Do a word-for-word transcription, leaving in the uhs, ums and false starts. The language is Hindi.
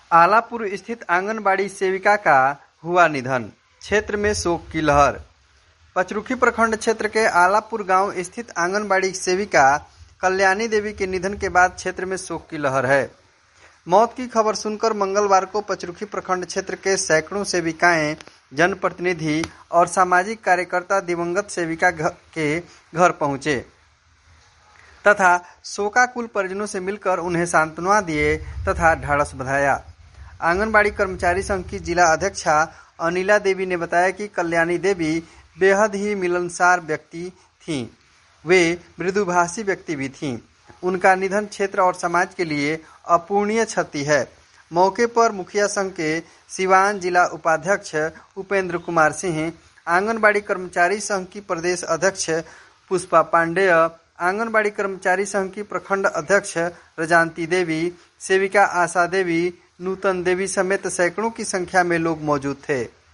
आलापुर स्थित आंगनबाड़ी सेविका का हुआ निधन, क्षेत्र में शोक की लहर। पचरुखी प्रखंड क्षेत्र के आलापुर गांव स्थित आंगनबाड़ी सेविका कल्याणी देवी के निधन के बाद क्षेत्र में शोक की लहर है। मौत की खबर सुनकर मंगलवार को पचरुखी प्रखंड क्षेत्र के सैकड़ों सेविकाएं, जनप्रतिनिधि और सामाजिक कार्यकर्ता दिवंगत सेविका के घर पहुंचे तथा शोकाकुल परिजनों से मिलकर उन्हें सांत्वना दिए तथा ढाढ़स बंधाया। आंगनबाड़ी कर्मचारी संघ की जिला अध्यक्षा अनिला देवी ने बताया कि कल्याणी देवी बेहद ही मिलनसार व्यक्ति थीं। वे मृदुभाषी व्यक्ति भी थीं। उनका निधन क्षेत्र और समाज के लिए अपूरणीय क्षति है। मौके पर मुखिया संघ के सिवान जिला उपाध्यक्ष उपेंद्र कुमार सिंह, आंगनबाड़ी कर्मचारी संघ की प्रदेश अध्यक्ष पुष्पा पांडेय, आंगनबाड़ी कर्मचारी संघ की प्रखंड अध्यक्ष रजांती देवी, सेविका आशा देवी, नूतन देवी समेत सैकड़ों की संख्या में लोग मौजूद थे।